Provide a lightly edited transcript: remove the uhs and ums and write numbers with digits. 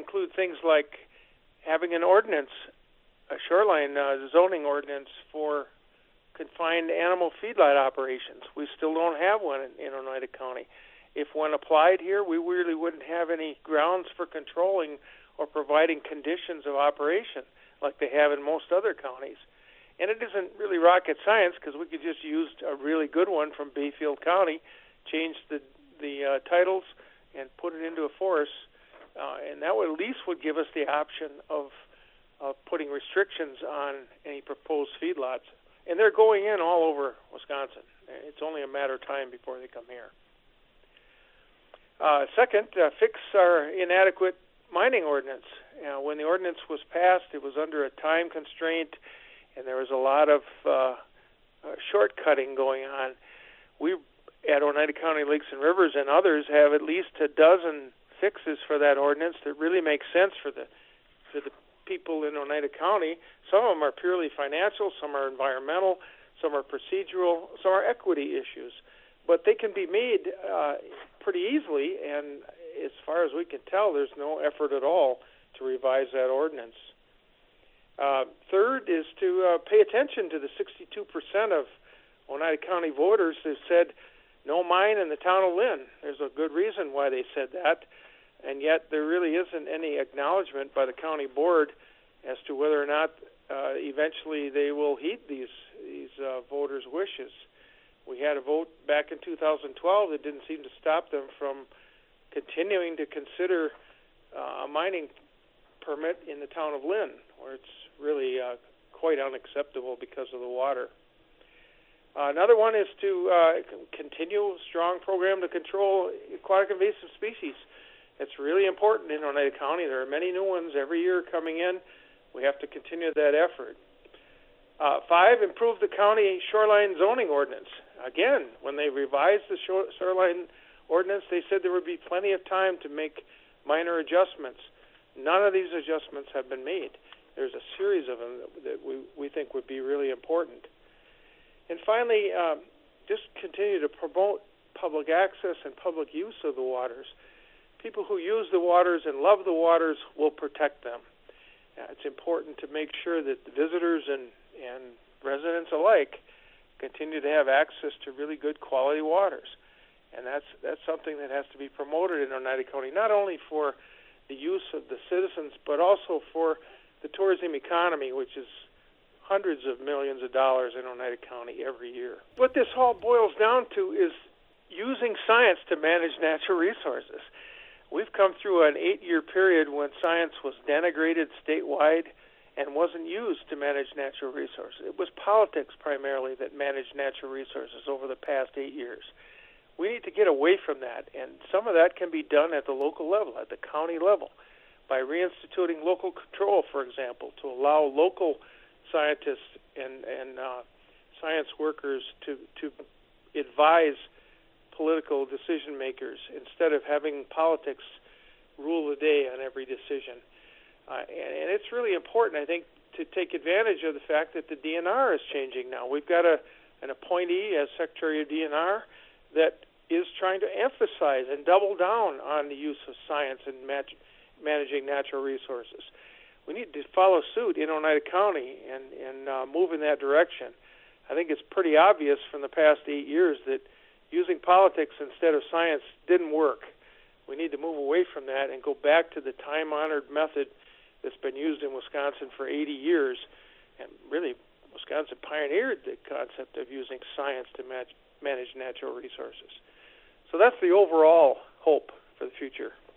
include things like having an ordinance, a shoreline zoning ordinance for confined animal feedlot operations. We still don't have one in Oneida County. If one applied here, we really wouldn't have any grounds for controlling or providing conditions of operation like they have in most other counties. And it isn't really rocket science, because we could just use a really good one from Bayfield County, change the titles, and put it into a forest, and that would at least give us the option of putting restrictions on any proposed feedlots. And they're going in all over Wisconsin. It's only a matter of time before they come here. Second, fix our inadequate mining ordinance. When the ordinance was passed, it was under a time constraint, and there was a lot of shortcutting going on. We at Oneida County Lakes and Rivers and others have at least a dozen fixes for that ordinance that really make sense for the people in Oneida County. Some of them are purely financial, some are environmental, some are procedural, some are equity issues. But they can be made pretty easily, and as far as we can tell, there's no effort at all to revise that ordinance. Third is to pay attention to the 62% of Oneida County voters who said no mine in the town of Lynn. There's a good reason why they said that, and yet there really isn't any acknowledgement by the county board as to whether or not eventually they will heed these voters' wishes. We had a vote back in 2012 that didn't seem to stop them from continuing to consider a mining permit in the town of Lynn, where it's really quite unacceptable because of the water. Another one is to continue a strong program to control aquatic invasive species. It's really important in Oneida County. There are many new ones every year coming in. We have to continue that effort. 5, improve the county shoreline zoning ordinance. Again, when they revised the shoreline ordinance, they said there would be plenty of time to make minor adjustments. None of these adjustments have been made. There's a series of them that we think would be really important. And finally, just continue to promote public access and public use of the waters. People who use the waters and love the waters will protect them. It's important to make sure that the visitors and residents alike continue to have access to really good quality waters. And that's something that has to be promoted in Oneida County, not only for the use of the citizens, but also for the tourism economy, which is hundreds of millions of dollars in Oneida County every year. What this all boils down to is using science to manage natural resources. We've come through an 8-year period when science was denigrated statewide and wasn't used to manage natural resources. It was politics primarily that managed natural resources over the past 8 years. We need to get away from that, and some of that can be done at the local level, at the county level, by reinstituting local control, for example, to allow local scientists and science workers to advise political decision makers instead of having politics rule the day on every decision. And it's really important, I think, to take advantage of the fact that the DNR is changing now. We've got an appointee as Secretary of DNR that is trying to emphasize and double down on the use of science in managing natural resources. We need to follow suit in Oneida County and move in that direction. I think it's pretty obvious from the past 8 years that using politics instead of science didn't work. We need to move away from that and go back to the time-honored method that's been used in Wisconsin for 80 years. And really, Wisconsin pioneered the concept of using science to manage natural resources. So that's the overall hope for the future.